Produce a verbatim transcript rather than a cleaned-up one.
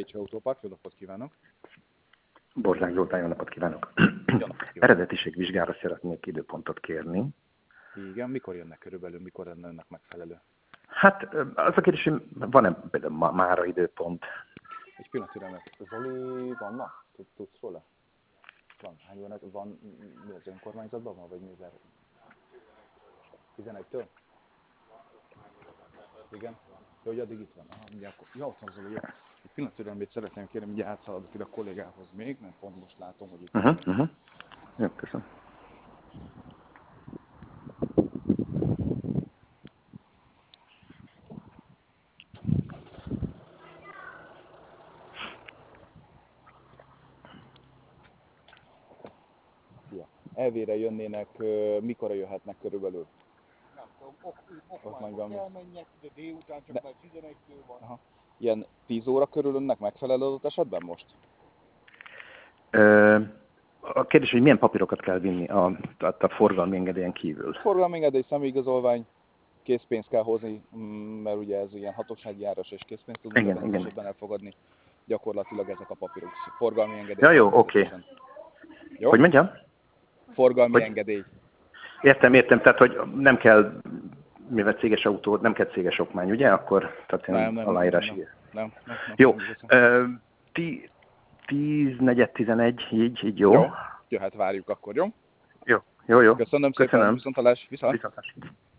Bécsi Autópark, jó napot kívánok! Borzsák Zoltán, jó napot kívánok! Jó napot kívánok! Eredetiségvizsgára szeretnék időpontot kérni. Igen, mikor jönnek körülbelül, mikor lenne önnek megfelelő? Hát az a kérdés, hogy van-e például ma, mára időpont? Egy pillanat türelmet. Zoli, van ma? Tud, tudsz róla? Van. Hány óra? Van, mi az önkormányzatban van, vagy mi az? tizenegytől? Igen? Jó, hogy addig itt van. Aha, mindjárt akkor. Ja, ott van Zoli, jó. Egy pillanat türelmét szeretném kérni, hogy átszaladok ide a kollégához még, mert pont most látom, hogy itt... Uh-huh, uh-huh. Jó, köszönöm. Szia. Elvére jönnének, mikorra jöhetnek körülbelül? Nem tudom, ok, okmányba elmenjek, de délután csak már tizenegytől van. Aha. Ilyen tíz óra körül önnek megfelelő adott esetben most? Ö, a kérdés, hogy milyen papírokat kell vinni a, a, a forgalmi engedélyen kívül? Forgalmi engedély, személyigazolvány, készpénzt kell hozni, mert ugye ez ilyen hatósági áras és készpénzt tudunk Igen, ebben az igen. esetben elfogadni. Gyakorlatilag ezek a papírok. Forgalmi engedély. Ja, jó, oké. Okay. Jó? Hogy mondjam? Forgalmi hogy... engedély. Értem, értem, tehát hogy nem kell, mivel céges autó, nem kell céges okmány, ugye? Akkor tehát nem, nem, aláírás. Nem, nem, nem, nem, nem, jó, nem ti, tíz, negyed, tizenegy, így, így jó. Jó, jöhet, várjuk akkor, jó? Jó, jó, jó. Köszönöm, Köszönöm. szépen, viszontlátásra, viszont. Viszontlátásra.